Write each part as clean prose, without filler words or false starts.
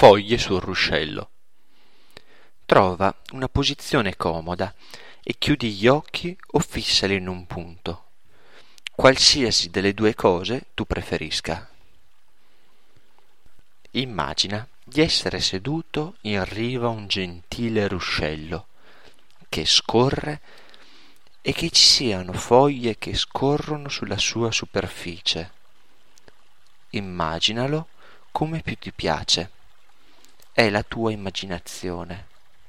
foglie sul ruscello. Trova una posizione comoda e chiudi gli occhi o fissali in un punto, qualsiasi delle due cose tu preferisca. Immagina di essere seduto in riva a un gentile ruscello che scorre e che ci siano foglie che scorrono sulla sua superficie. Immaginalo come più ti piace. È la tua immaginazione.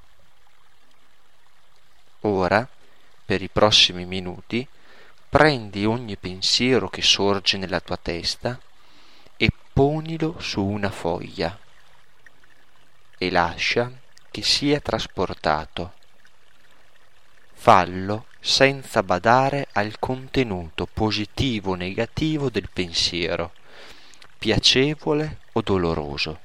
Ora, per i prossimi minuti, prendi ogni pensiero che sorge nella tua testa e ponilo su una foglia e lascia che sia trasportato. Fallo senza badare al contenuto positivo o negativo del pensiero, piacevole o doloroso.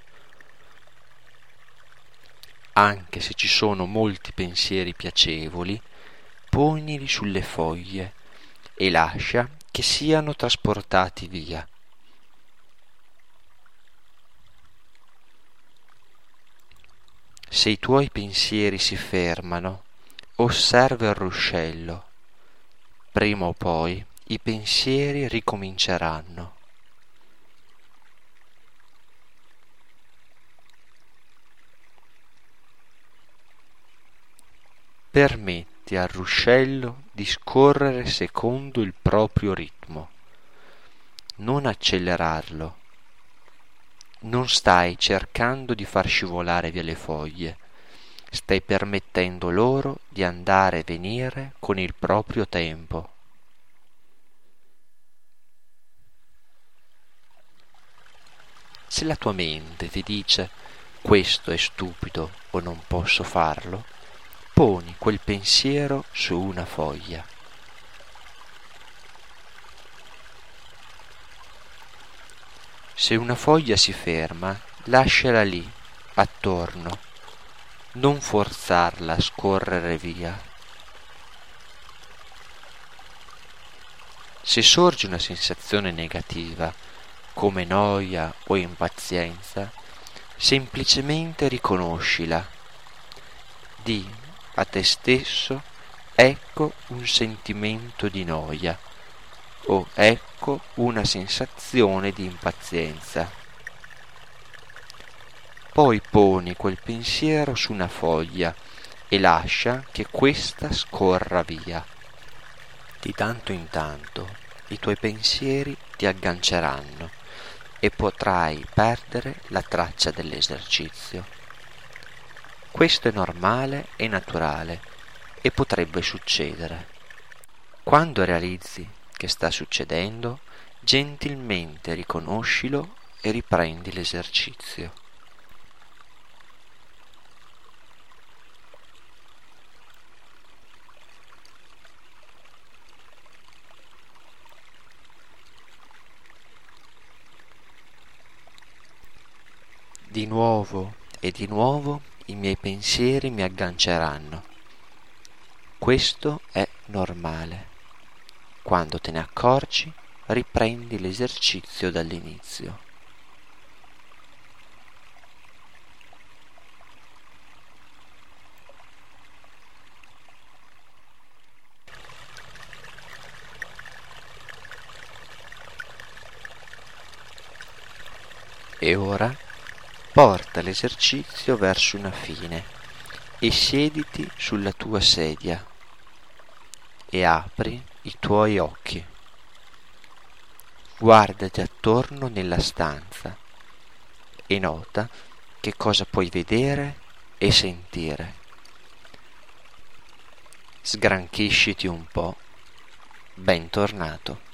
Anche se ci sono molti pensieri piacevoli, ponili sulle foglie e lascia che siano trasportati via. Se i tuoi pensieri si fermano, osserva il ruscello. Prima o poi i pensieri ricominceranno. Permetti al ruscello di scorrere secondo il proprio ritmo. Non accelerarlo. Non stai cercando di far scivolare via le foglie. Stai permettendo loro di andare e venire con il proprio tempo. Se la tua mente ti dice questo è stupido o non posso farlo, poni quel pensiero su una foglia. Se una foglia si ferma, lasciala lì, attorno. Non forzarla a scorrere via. Se sorge una sensazione negativa, come noia o impazienza, semplicemente riconoscila. Di a te stesso: ecco un sentimento di noia o ecco una sensazione di impazienza. Poi poni quel pensiero su una foglia e lascia che questa scorra via. Di tanto in tanto i tuoi pensieri ti agganceranno e potrai perdere la traccia dell'esercizio. Questo è normale e naturale e potrebbe succedere. Quando realizzi che sta succedendo, gentilmente riconoscilo e riprendi l'esercizio. Di nuovo e di nuovo i miei pensieri mi agganceranno. Questo è normale. Quando te ne accorgi, riprendi l'esercizio dall'inizio. E ora porta l'esercizio verso una fine e siediti sulla tua sedia e apri i tuoi occhi. Guardati attorno nella stanza e nota che cosa puoi vedere e sentire. Sgranchisciti un po'. Bentornato.